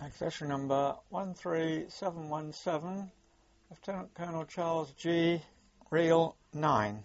Accession number 13717, Lieutenant Colonel Charles G. Reel 9.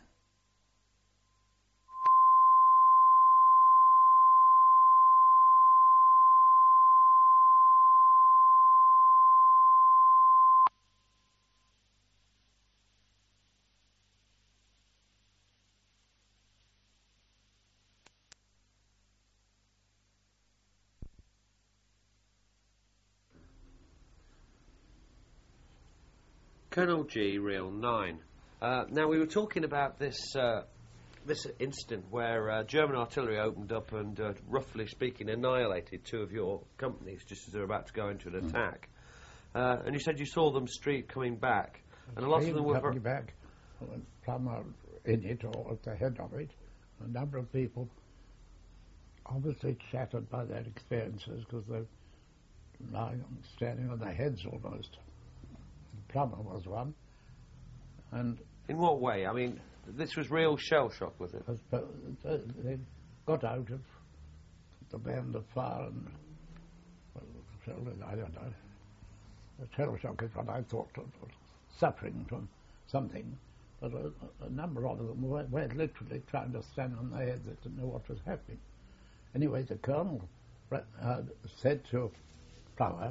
Colonel G, Reel 9. Now, we were talking about this incident where German artillery opened up and, roughly speaking, annihilated two of your companies just as they were about to go into an attack. And you said you saw them coming back. And a lot of them were coming back, some are in it or at the head of it. A number of people obviously shattered by their experiences because they're standing on their heads almost. Plummer was one, and in what way? I mean, this was real shell shock, was it? They got out of the band of fire and I don't know. The shell shock is what I thought of suffering from something, but a number of them were literally trying to stand on their heads. They didn't know what was happening. Anyway, the colonel said to Plummer,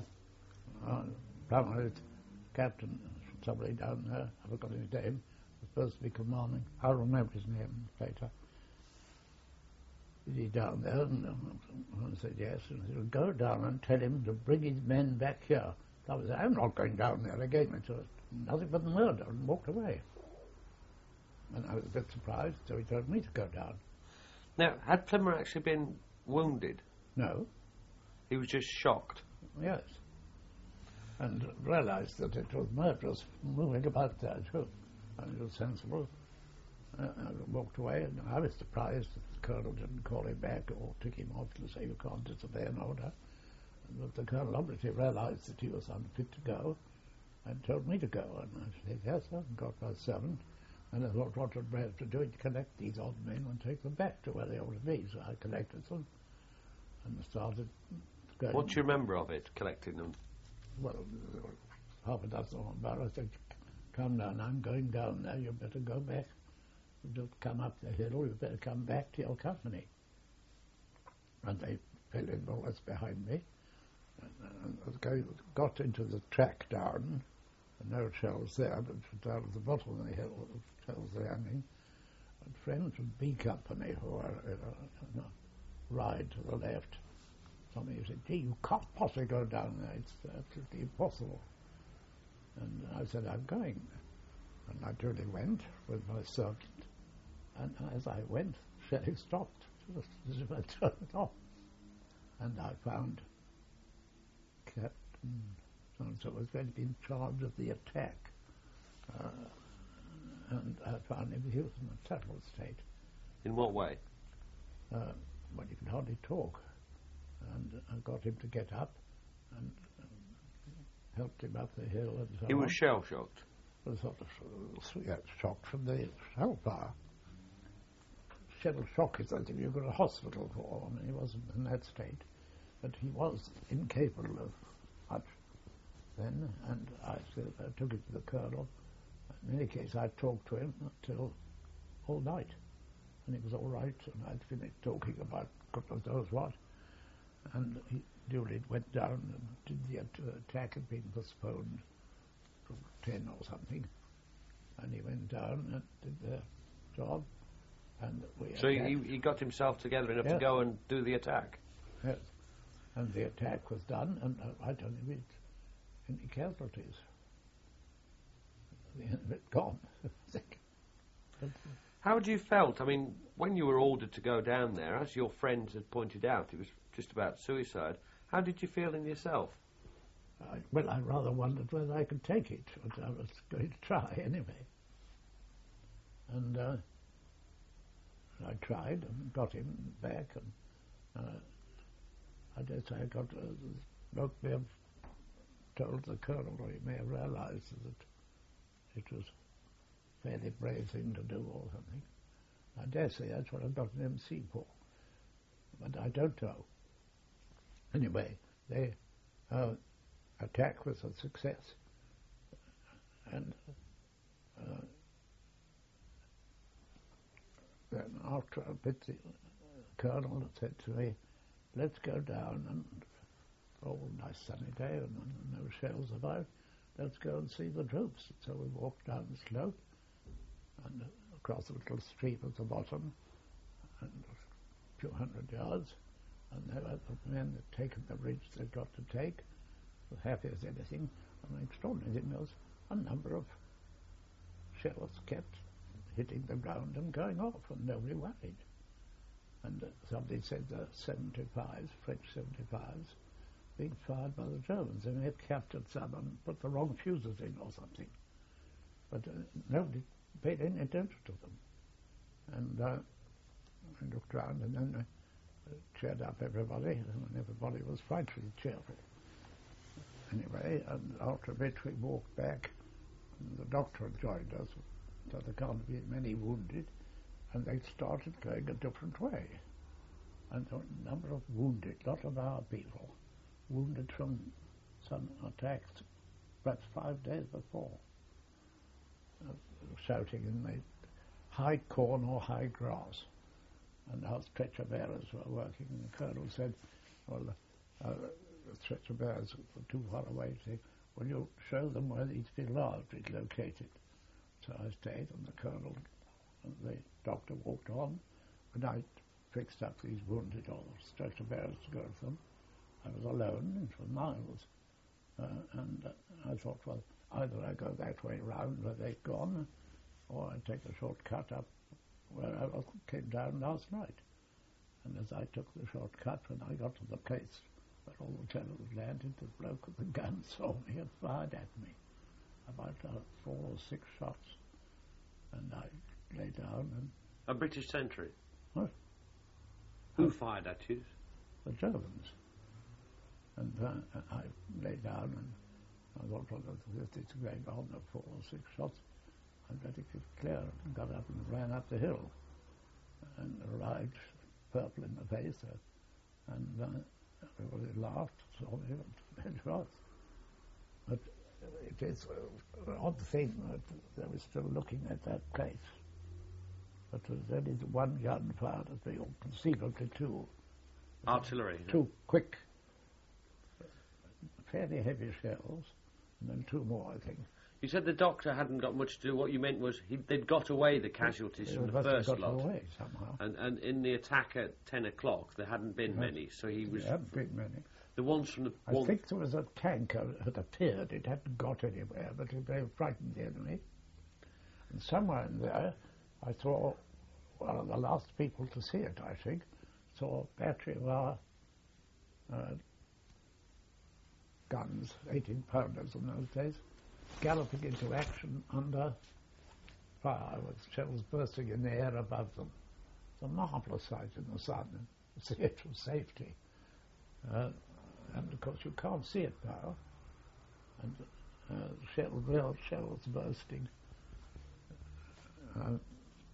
Captain, somebody down there, I forgot his name, was supposed to be commanding. I'll remember his name later. Is he down there? And I said yes. And he said, go down and tell him to bring his men back here. I said, I'm not going down there again. It was nothing but murder, and walked away. And I was a bit surprised, so he told me to go down. Now, had Plymmer actually been wounded? No. He was just shocked? Yes. And realised that it was murderers moving about there too. And it was sensible. I walked away, and I was surprised that the colonel didn't call him back or took him off to say you can't disobey an order. But the colonel obviously realised that he was unfit to go and told me to go. And I said, yes, sir, and got by 7. And I thought what would I have to do is collect these odd men and take them back to where they ought to be. So I collected them and started going. What do you remember of it, collecting them? Well, half a dozen or more. I said, come down, I'm going down there, you better go back. You don't come up the hill, you better come back to your company. And they fell in more or less behind me. And I got into the track down, and no shells there, but down at the bottom of the hill, shells were hanging. And friends from B Company who were in a ride to the left. Somebody said, gee, you can't possibly go down there. It's absolutely impossible. And I said, I'm going. And I truly went with my sergeant. And as I went, shelling stopped, just as if I turned it off. And I found Captain so-and-so was going to be in charge of the attack. And I found him, he was in a terrible state. In what way? Well, he could hardly talk. And I got him to get up and helped him up the hill and so on. He was shell-shocked? Was sort of shocked from the shell fire. Shell shock is something you go to hospital for. I mean, he wasn't in that state. But he was incapable of much then, and I took it to the colonel. In any case, I talked to him until all night. And he was all right, and I'd finished talking about God knows what. And he duly went down and did the attack had been postponed to 10 or something. And he went down and did the job. And so he got himself together enough to go and do the attack? Yes. And the attack was done, and I don't think any casualties. The end of it gone. How had you felt? I mean, when you were ordered to go down there, as your friends had pointed out, it was just about suicide. How did you feel in yourself? Well, I rather wondered whether I could take it, but I was going to try anyway. And I tried and got him back, and I dare say I got may have told the colonel, or he may have realised that it was a fairly brave thing to do or something. I dare say that's what I got an MC for, but I don't know. Anyway, they attack was a success. And then after a bit, the colonel said to me, let's go down and nice sunny day and no shells about. Let's go and see the troops. So we walked down the slope and across a little stream at the bottom and a few hundred yards. And there were the men that had taken the bridge they'd got to take, as happy as anything. And the extraordinary thing was a number of shells kept hitting the ground and going off, and nobody worried. And somebody said the 75s, French 75s, being fired by the Germans, and they had captured some and put the wrong fuses in or something. But nobody paid any attention to them. And I looked round and then cheered up everybody, and everybody was frightfully cheerful. Anyway, and after a bit we walked back, and the doctor had joined us, so there can't be many wounded, and they started going a different way. And there were a number of wounded, not of our people, wounded from some attacks, perhaps 5 days before, shouting in the high corn or high grass. And our stretcher bearers were working, and the colonel said, well, the stretcher bearers were too far away to say, well, you show them where these people are located. So I stayed, and the colonel and the doctor walked on, and I fixed up these wounded or stretcher bearers to go to them. I was alone for miles, and I thought, well, either I go that way round where they'd gone, or I take the short cut up where I came down last night. And as I took the short cut, when I got to the place where all the generals landed, the bloke with the gun saw me and fired at me, about 4 or 6 shots. And I lay down and... A British sentry? What? Who fired at you? The Germans. And I lay down and I thought, well, if it's going on, 4 or 6 shots, I'd better get clear, and got up and ran up the hill and arrived purple in the face, and everybody laughed, saw me, and went off. But it is an odd thing that they were still looking at that place. But there was only the one gun fired at me, or conceivably 2. Artillery? 2 quick, fairly heavy shells, and then 2 more, I think. You said the doctor hadn't got much to do. What you meant was they'd got away the casualties from the first lot. Away somehow. And in the attack at 10 o'clock, there hadn't been many, so he was... There hadn't been many. The ones from the... I think there was a tanker had appeared. It hadn't got anywhere, but it very frightened the enemy. And somewhere in there, I saw one of the last people to see it, I think, saw a battery of our guns, 18-pounders in those days, galloping into action under fire with shells bursting in the air above them. It's a marvellous sight in the sun, and see it from safety. And of course you can't see it now. And real shells bursting. Well,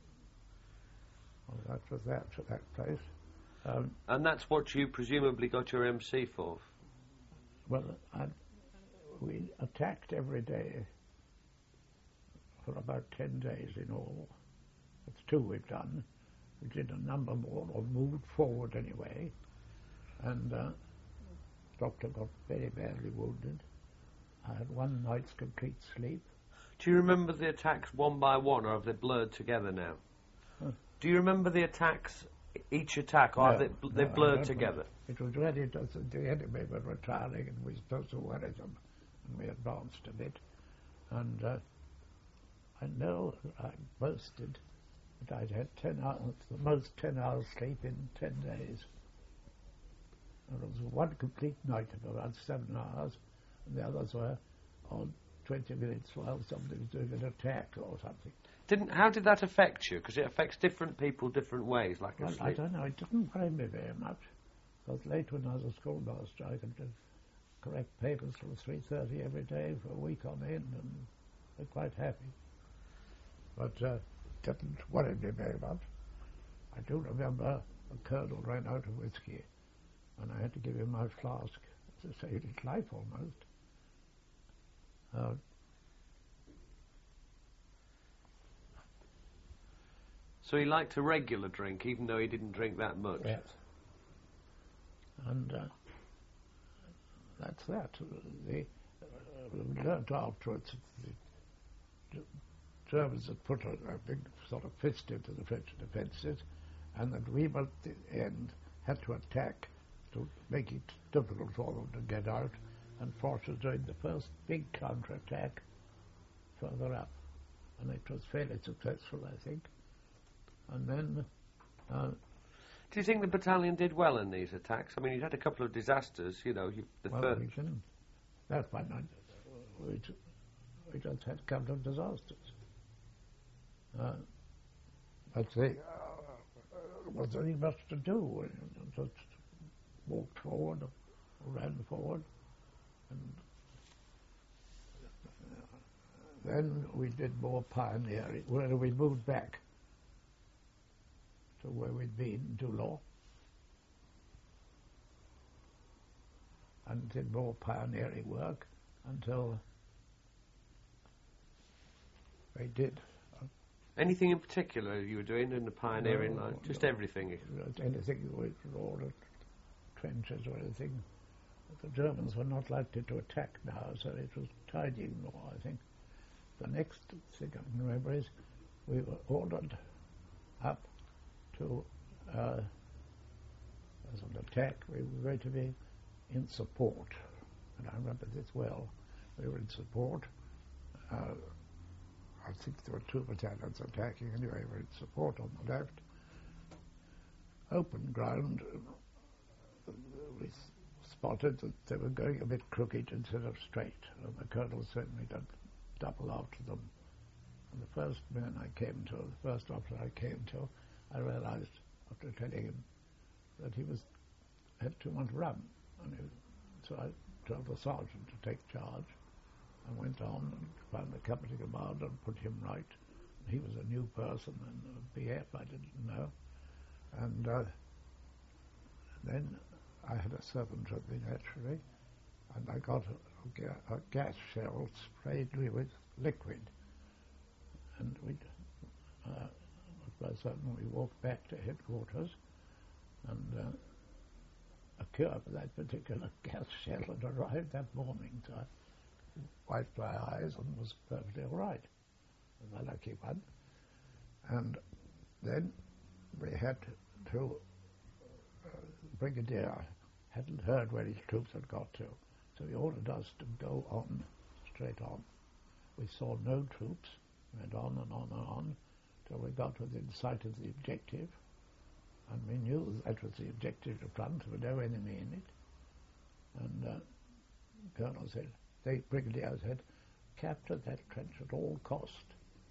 that was that for that place. And that's what you presumably got your MC for? Well, we attacked every day for about 10 days in all. That's 2 we've done. We did a number more, or moved forward anyway. And doctor got very badly wounded. I had 1 night's complete sleep. Do you remember the attacks one by one, or have they blurred together now? Huh? Do you remember the attacks, each attack, or have they blurred together? It was ready to the enemy were retiring, and we were supposed to worry them. And we advanced a bit. And I know I boasted that I'd had 10 hours, the most 10 hours sleep in 10 days. And it was 1 complete night of about 7 hours, and the others were on 20 minutes while somebody was doing an attack or something. How did that affect you? Because it affects different people different ways, like well, sleep. I don't know. It didn't worry me very much. Because late when I was a schoolmaster, I could correct papers till 3:30 every day for a week on end, and they're quite happy. But it didn't worry me very much. I do remember the colonel ran out of whiskey, and I had to give him my flask to save his life almost. So he liked a regular drink, even though he didn't drink that much. Yes. And that's that. We learnt afterwards that the Germans had put a big sort of fist into the French defences, and that we, at the end, had to attack to make it difficult for them to get out, and fought us during the first big counter-attack further up. And it was fairly successful, I think. And then... do you think the battalion did well in these attacks? I mean, you had a couple of disasters, you know. That one, we just had a couple of disasters. But there was very much to do. We just walked forward, ran forward, and then we did more pioneering. Well, we moved back to where we'd been, Doullens, and did more pioneering work until they did. Anything in particular you were doing in the pioneering line? Just everything? Anything with all the trenches or anything. The Germans were not likely to attack now, so it was tidying more, I think. The next thing I can remember is we were ordered up to, as an attack, we were going to be in support, and I remember this well. We were in support. I think there were 2 battalions attacking anyway. We were in support on the left. Open ground, we spotted that they were going a bit crooked instead of straight, and the colonel sent me to double after them. And the first man I came to, the first officer I came to, I realized, after telling him, that he had too much rum. So I told the sergeant to take charge, and went on and found the company commander and put him right. He was a new person in the BF, I didn't know. And then I had a servant with me, naturally, and I got a gas shell sprayed me with liquid. And by sudden we walked back to headquarters, and a cure for that particular gas shell had arrived that morning, so I wiped my eyes and was perfectly all right. A lucky one. And then we had to, Brigadier hadn't heard where his troops had got to, so he ordered us to go on, straight on. We saw no troops, went on and on and on, till we got within sight of the objective, and we knew that was the objective to front, there was no enemy in it. And the colonel said, the brigadier said, capture that trench at all cost.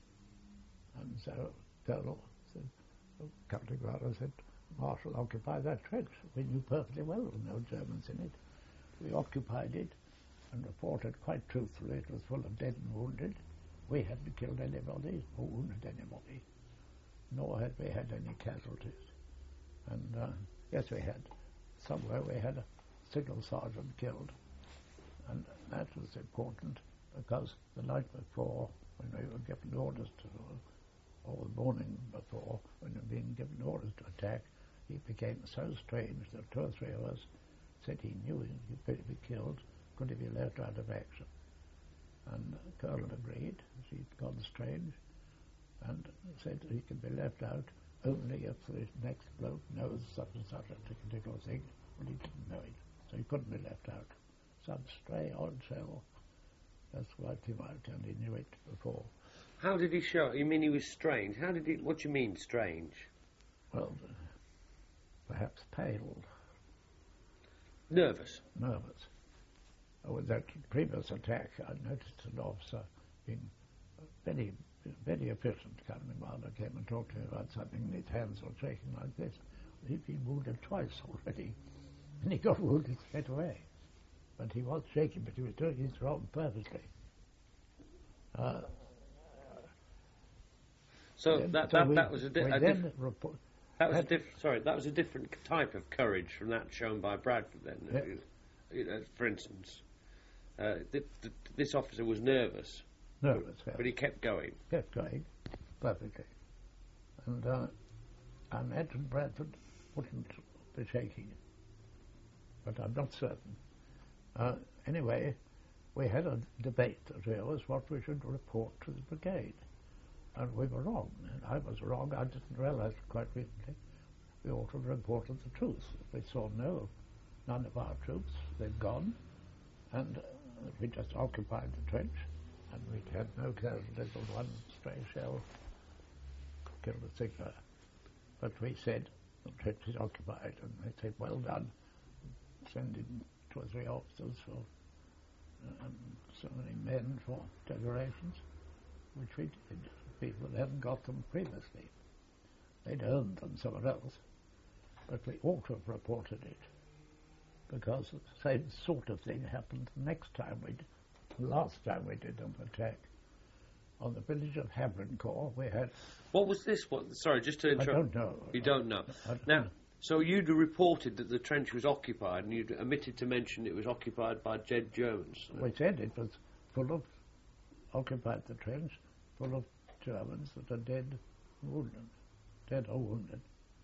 And so colonel said, company commander said, Marshal, occupy that trench. We knew perfectly well there were no Germans in it. We occupied it and reported quite truthfully it was full of dead and wounded. We hadn't killed anybody or wounded anybody, nor had we had any casualties. And yes, we had. Somewhere we had a signal sergeant killed. And that was important because the night before, when we were given orders to, or the morning before, when we were being given orders to attack, he became so strange that 2 or 3 of us said he knew he'd better be killed, could he be left out of action? And the colonel agreed, he'd gone strange, and said he could be left out only if the next bloke knows such and such a particular thing, but he didn't know it, so he couldn't be left out. Some stray odd shell just wiped him out, and he knew it before. How did he show? You mean he was strange? How did he? What do you mean strange? Well, perhaps pale. Nervous. Nervous. With that previous attack, I noticed an officer being very, very efficient. Coming around, I came and talked to him about something, and his hands were shaking like this. He'd been wounded twice already, and he got wounded straight away. But he was shaking, but he was doing his job perfectly. That was a different type of courage from that shown by Bradford then. for instance, this officer was nervous. Nervous, yes. But he kept going. Kept going, perfectly. And I imagine Bradford wouldn't be shaking, but I'm not certain. Anyway, we had a debate as well as what we should report to the brigade. And we were wrong. And I was wrong. I didn't realize it quite recently. We ought to have reported the truth. We saw none of our troops. They'd gone. And we just occupied the trench. And we'd had no casualties of one stray shell killed a Sigma. But we said, the trench is occupied. And they said, well done. Send in 2 or 3 officers for so many men for decorations, which we did. People that hadn't got them previously. They'd earned them somewhere else. But we ought to have reported it, because the same sort of thing happened the last time we did an attack. On the village of Havrincourt, we had... What was this? Sorry, just to interrupt. I don't know. You don't know. Now, so you'd reported that the trench was occupied, and you'd omitted to mention it was occupied by Jed Jones. We said it was occupied the trench, full of Germans that are dead or wounded.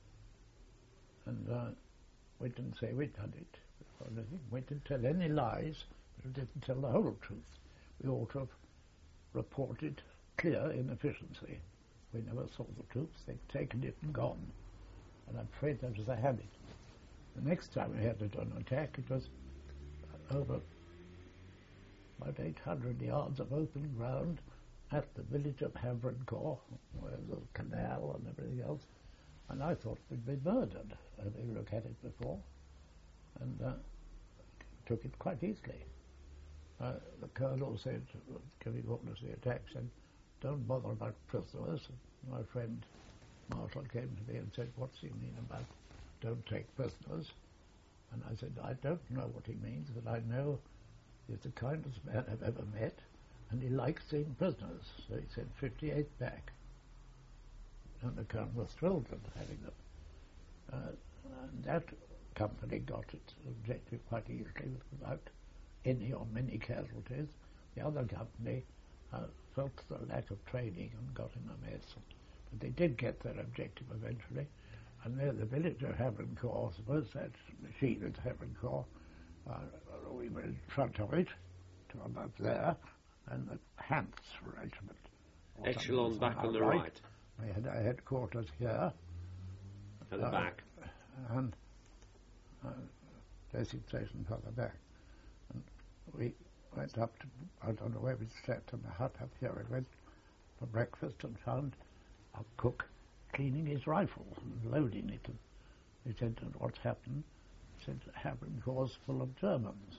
And we didn't say we'd done it or anything. We didn't tell any lies, but we didn't tell the whole truth. We ought to have reported clear inefficiency. We never saw the troops. They'd taken it and gone. And I'm afraid that was a habit. The next time we had to do an attack, it was over about 800 yards of open ground at the village of Havrincourt, where there's a canal and everything else. And I thought we'd be murdered. Having looked at it before, and took it quite easily. The colonel said, giving orders to the attack, said, don't bother about prisoners. My friend Marshall came to me and said, what's he mean about don't take prisoners? And I said, I don't know what he means, but I know he's the kindest man I've ever met, and he likes seeing prisoners. So he said 58 back. And the colonel was thrilled at having them. And that company got its objective quite easily without any or many casualties. The other company felt the lack of training and got in a mess. But they did get their objective eventually. And near the village of Havrincourt, I suppose that machine at Havrincourt, we were in front of it, to about there, and the Hants regiment. Echelon back on the right. We had our headquarters here. At the back. And dressing station further back. And we went up to, I don't know where we slept in the hut up here. We went for breakfast and found our cook cleaning his rifle and loading it. And he said, what's happened? He said, Havrincourt's full of Germans.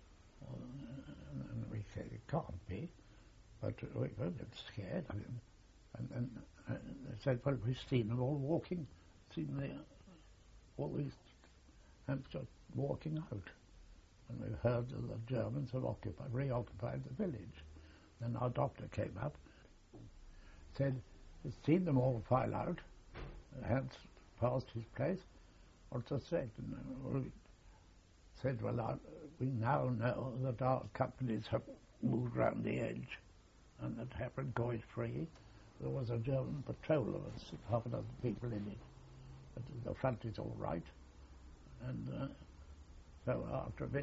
And we said, it can't be. But we were a bit scared. I mean, and they said, well, we've seen them all walking, all these Hampshire walking out. And we've heard that the Germans have reoccupied the village. Then our doctor came up, said, he's seen them all file out. Hans passed his place. What's the said? And we said, well, we now know that our companies have moved round the edge and that Havrincourt is free. There was a German patrol of us, half a dozen people in it. But the front is all right. And so after a bit,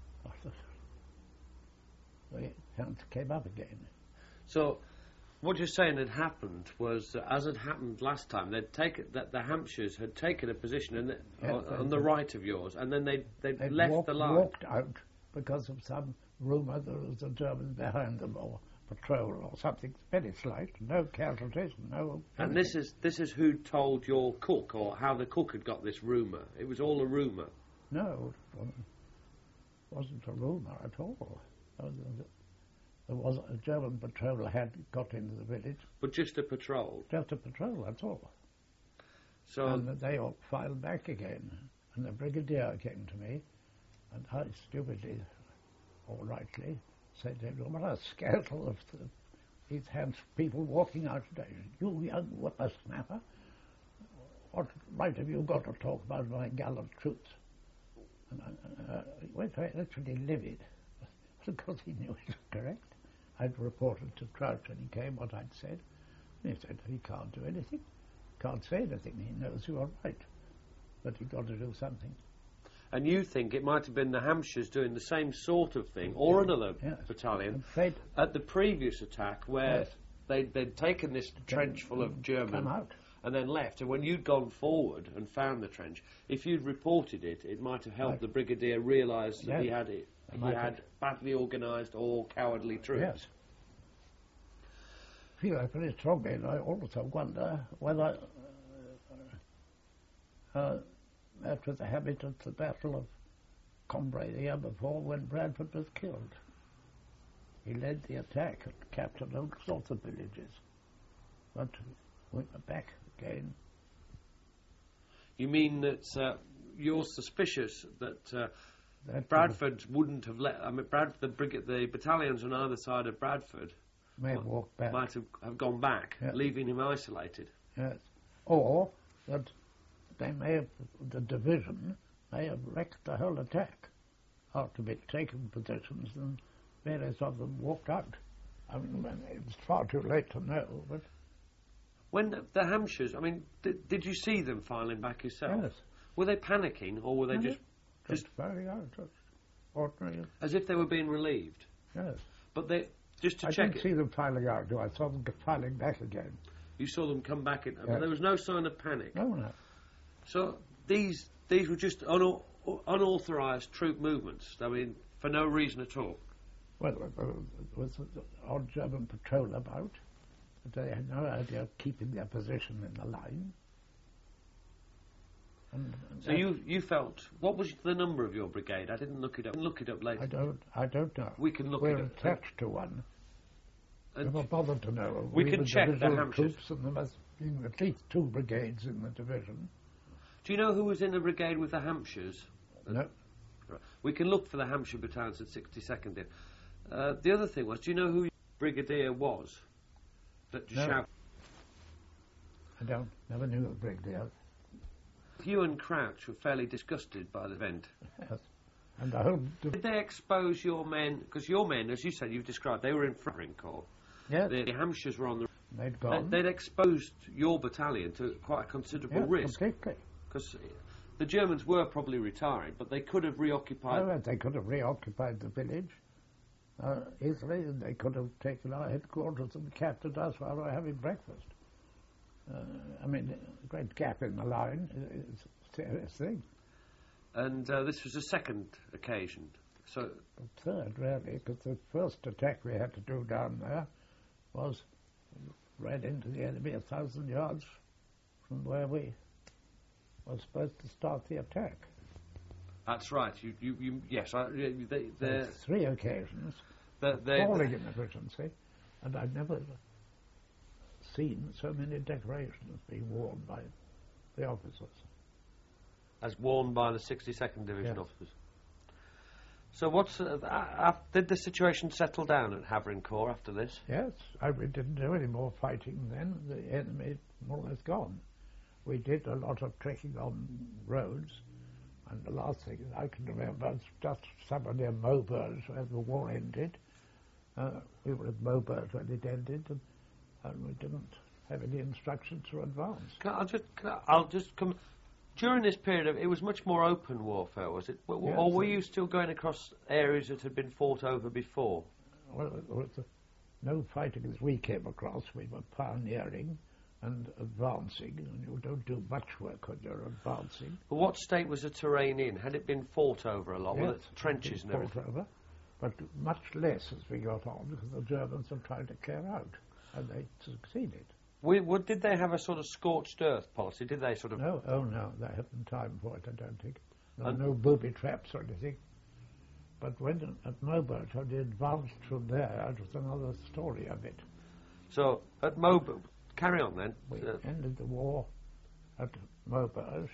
the Counts came up again. So what you're saying had happened was, as had happened last time, the Hampshires had taken a position on the right of yours, and then they'd left the line. Walked out because of some rumour there was a German behind them, or patrol or something very slight. No casualties, no. And this is who told your cook, or how the cook had got this rumour. It was all a rumour. No, it wasn't a rumour at all. There was a German patrol had got into the village. But just a patrol? Just a patrol, that's all. So and they all filed back again. And the brigadier came to me, and I stupidly, or rightly, said, what a scandal of these people walking out today. You young whippersnapper, what right have you got to talk about my gallant troops? And he went actually livid, because he knew it was correct. I'd reported to Crouch when he came what I'd said, and he said he can't do anything, can't say anything, he knows you are right, but you've got to do something. And you think it might have been the Hampshires doing the same sort of thing, or another battalion, at the previous attack, where they'd taken this trench full of German and then left, and when you'd gone forward and found the trench, if you'd reported it, it might have helped the brigadier realise that he had badly organised or cowardly troops. Yes. I feel pretty strongly, and I also wonder whether that was the habit of the Battle of Cambrai the year before, when Bradford was killed. He led the attack and captured lots of villages, but we were back again. You mean that you're suspicious that Bradford wouldn't have let... I mean, the battalions on either side of Bradford may have walked back. Might have gone back, leaving him isolated. Yes. Or that they may have, the division may have wrecked the whole attack after they'd taken positions and various of them walked out. I mean, it's far too late to know, but... When the Hampshires, I mean, did you see them filing back yourself? Yes. Were they panicking, or were they just firing out, just ordinary... As if they were being relieved? Yes. But they, just to I check didn't see them filing out, I saw them filing back again. You saw them come back in, but there was no sign of panic? No. So these were just unauthorised troop movements, I mean, for no reason at all? Well, there was an odd German patrol about, but they had no idea of keeping their position in the line. And so you felt, what was the number of your brigade? I didn't look it up. Look it up later. I don't know. We can look We're it up. We're attached to one. Never bothered to know. We can check the Hampshires. Troops, and there must be at least 2 brigades in the division. Do you know who was in the brigade with the Hampshires? No. Right. We can look for the Hampshire battalions at 62nd in. The other thing was, do you know who your brigadier was? That no. I don't. Never knew a brigadier. You and Crouch were fairly disgusted by the event. Yes. And the whole... Did they expose your men? Because your men, as you said, you've described, they were in Havering Corps. Yes. The Hampshires were on the... They'd gone. They'd exposed your battalion to quite a considerable risk. Completely. Because the Germans were probably retiring, but they could have reoccupied... Oh, they could have reoccupied the village easily, and they could have taken our headquarters and captured us while we were having breakfast. I mean, a great gap in the line is a serious thing. And this was the second occasion. So the third, really, because the first attack we had to do down there was right into the enemy 1,000 yards from where we were supposed to start the attack. That's right. Yes. There's 3 occasions falling in efficiency, and I've never seen so many decorations being worn by the officers. As worn by the 62nd Division yes. officers. So did the situation settle down at Havering Corps after this? Yes, we didn't do any more fighting then. The enemy more or less gone. We did a lot of trekking on roads, and the last thing I can remember is just somewhere near Maubeuge where the war ended. We were at Maubeuge when it ended, and we didn't have any instructions to advance. I'll just come... During this period, it was much more open warfare, was it? Yes, or were you still going across areas that had been fought over before? Well, there was no fighting as we came across. We were pioneering and advancing, and you don't do much work when you're advancing. Well, what state was the terrain in? Had it been fought over a lot? Yes, Were it trenches and everything? Fought over, but much less as we got on, because the Germans were trying to clear out, and they succeeded. Did they have a sort of scorched earth policy? Did they sort of... No, they haven't time for it, I don't think. There were no booby traps or anything. But when at Maubeuge, when they advanced from there, it was another story of it. So, at Maubeuge... Carry on, then. We ended the war at Maubeuge.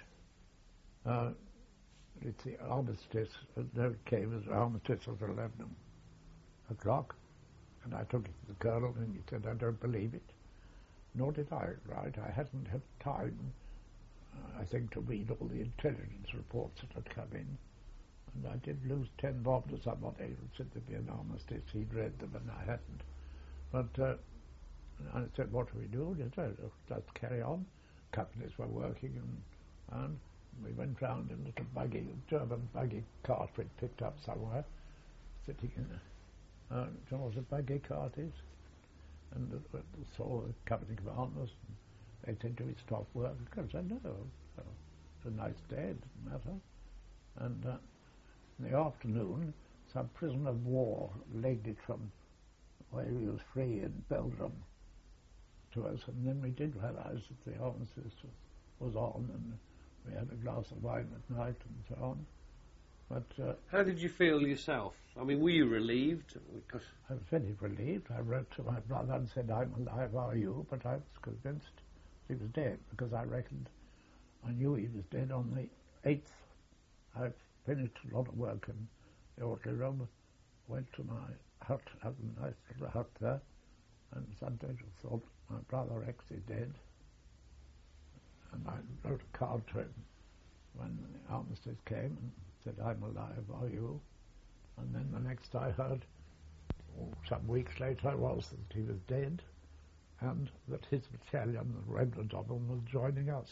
It's the armistice, it came as armistice of 11 o'clock, and I took it to the colonel, and he said, I don't believe it. Nor did I, right? I hadn't had time, I think, to read all the intelligence reports that had come in. And I did lose 10 bob to somebody who said there'd be an armistice. He'd read them and I hadn't. But I said, what do we do? He said, let's carry on. Companies were working and we went round in a little buggy, German buggy cart we'd picked up somewhere, sitting in a, do you know what a buggy cart is? And saw the company commanders, and they said, do we stop work? I said, no, it's a nice day, it didn't matter. And in the afternoon, some prisoner of war legged it from where he was free in Belgium to us, and then we did realise that the armistice was on, and we had a glass of wine at night and so on. But how did you feel yourself? I mean, were you relieved? Because I was very relieved. I wrote to my brother and said, I'm alive, are you? But I was convinced he was dead, because I reckoned, I knew he was dead on the 8th. I finished a lot of work in the orderly room, went to my hut, had a nice little hut there, and Sunday just thought, my brother X is dead. And I wrote a card to him when the armistice came and said, I'm alive, are you? And then the next I heard, some weeks later, was that he was dead and that his battalion, the remnant of them, was joining us.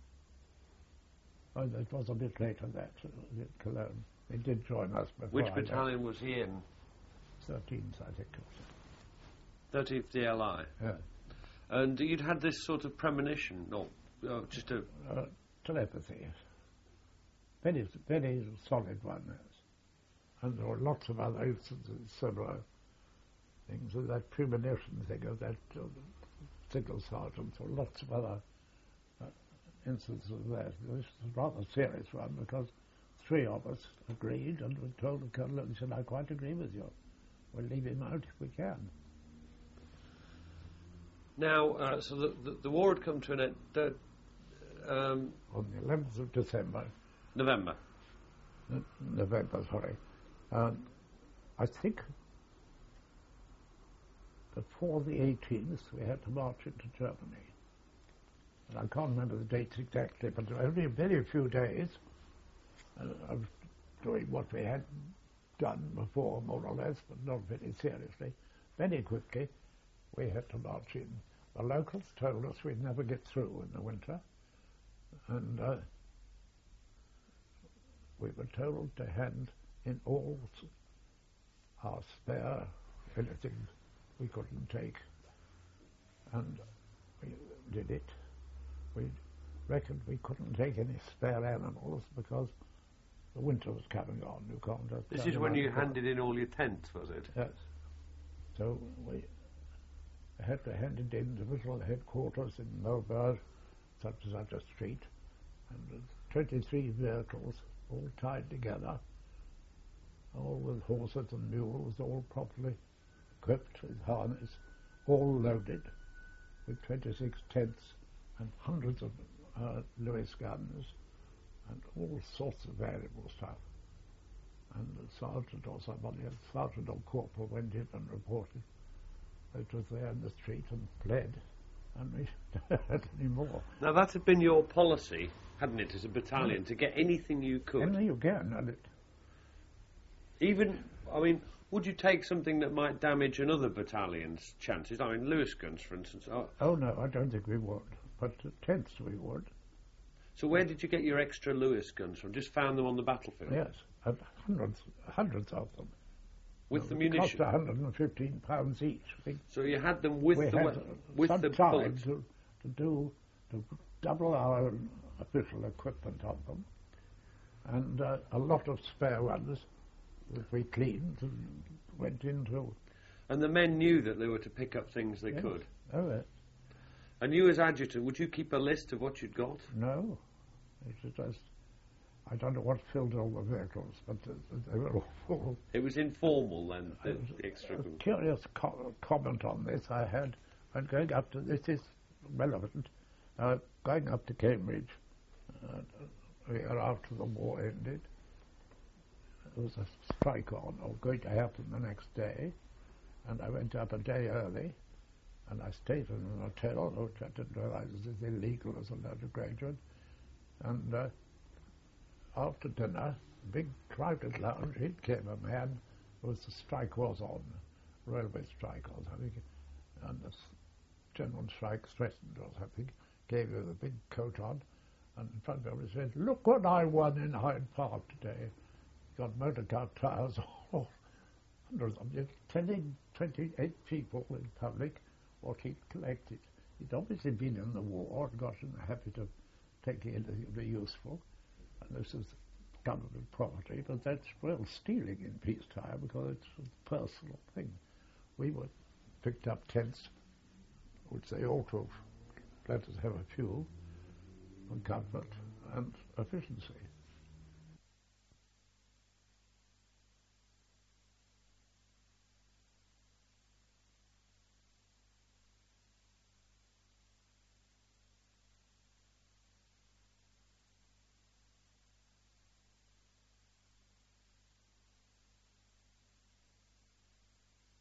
Oh, it was a bit later that, at Cologne. They did join us before. Which battalion was he in? 13th, I think it was. 13th DLI? Yeah. And you'd had this sort of premonition, or just a... telepathy. Very, very solid one. And there were lots of other instances, similar things, and that premonition thing of that signal sergeant, or lots of other instances of that. This was a rather serious one, because 3 of us agreed and we told the colonel, and he said, I quite agree with you. We'll leave him out if we can. Now, so the war had come to an end. On the 11th of December. November, sorry. I think before the 18th we had to march into Germany. And I can't remember the dates exactly, but only a very few days of doing what we had done before, more or less, but not very seriously. Very quickly we had to march in. The locals told us we'd never get through in the winter, and we were told to hand in all our spare, anything we couldn't take, and we did it. We reckoned we couldn't take any spare animals because the winter was coming on. You can't just... This is when you handed in all your tents, was it? Yes. So we had to hand it in to little headquarters in Melbourne, such a street, and 23 vehicles all tied together, all with horses and mules, all properly equipped with harness, all loaded with 26 tents and hundreds of Lewis guns and all sorts of variable stuff. And the sergeant or somebody, a sergeant or corporal, went in and reported that it was there in the street and fled, and we didn't have any more. Now that had been your policy, hadn't it, as a battalion, to get anything you could? Anything you can, and it... Even, I mean, would you take something that might damage another battalion's chances? I mean, Lewis guns, for instance. Oh no, I don't think we would, but tents we would. So where did you get your extra Lewis guns from? Just found them on the battlefield? Yes, and hundreds of them. With the munition? Cost £115 each. I think. So you had them with we the had with some the time bullets? to double our official equipment on them, and a lot of spare ones that we cleaned and went into. And the men knew that they were to pick up things they could? Oh, yes. And you as adjutant, would you keep a list of what you'd got? No. It was just, I don't know what filled all the vehicles, but they were all full. It was informal then, the extra... A curious comment on this I had when going up to, this is relevant, going up to Cambridge a year after the war ended. There was a strike on, or going to happen the next day, and I went up a day early, and I stayed in an hotel, which I didn't realise was illegal as an undergraduate, and after dinner, big crowded lounge, in came a man who the strike was on, railway strike or something, and the general strike threatened or something, gave him a big coat on, and in front of him he said, "Look what I won in Hyde Park today." Got motor car tires all hundreds of them, telling 28 people in public what he'd collected. He'd obviously been in the war and got in the habit of taking anything to be useful, and this is government property, but that's real stealing in peacetime because it's a personal thing. We were picked up tents, which they ought to have let us have a few, for comfort and efficiency.